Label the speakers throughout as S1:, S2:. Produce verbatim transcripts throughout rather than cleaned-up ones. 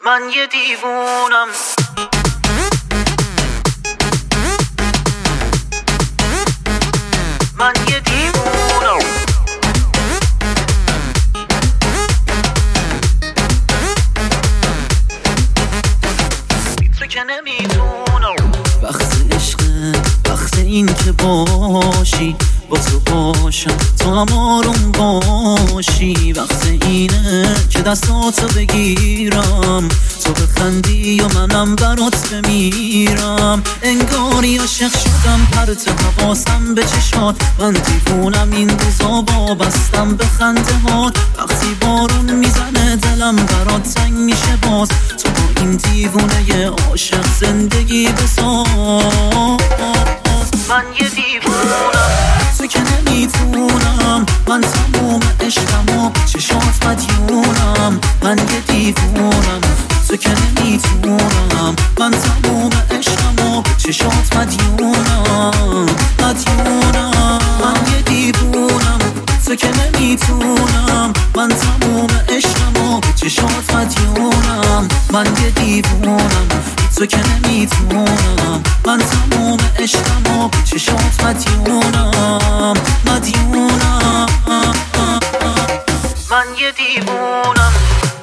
S1: من یه دیوونم. من یه دیوونم. تو که نمیتونم. وقت عشقه، وقت این که باشی با تو باشم، تو هم آروم باشی. وقت اینه که دستاتو بگیرم، تو بخندی و منم برات بمیرم. انگاری عاشق شدم، پرت حواسم به چشات. من دیوونم این روزا وابستم به خنده هات. وقتی بارون میزنه دلم برات تنگ میشه باز. تو با این دیوونه عاشق زندگی بساز. من یه دیوونم. تو که نمیتونم. من تموم عشقم و چشات مدیونم. من یه دیوونم. تو که نمیتونم. من تموم عشقم و چشات مدیونم. مدیونم. من یه دیوونم. تو که نمیتونم. من تموم عشقم و چشات مدیونم. من یه دیوونم. تو که نمیتونم. من تموم عشقم و چشات مدیونم. مدیونم. من یه دیوونم.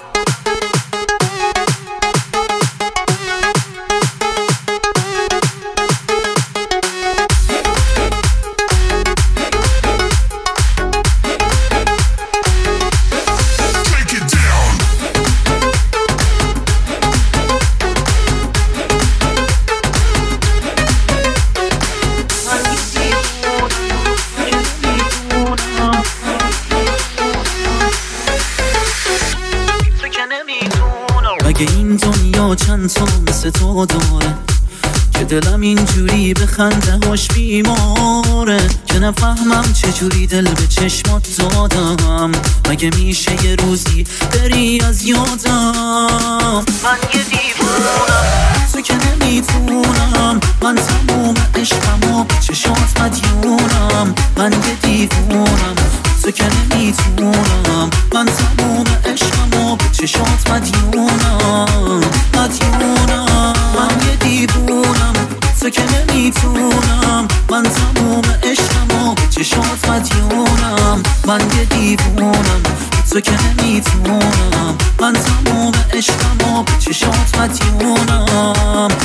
S1: اگه این دنیا چند تا مثل تو داره که دلم اینجوری به خنده هاش بیماره، که نفهمم چجوری دل به چشمات دادم. مگه میشه یه روزی بری از یادم؟ من یه دیوونم. تو که نمیتونم. من تموم عشقم و چشات مدیونم. من یه دیوونم. تو که نمیتونم. من تموم عشقم و چشات مدیونم. مدیونم. من یه دیوونم. تو که نمیتونم. من تموم عشقم و چشات مدیونم. من یه دیوونم. تو که نمیتونم. من تموم عشقم و چشات مدیونم.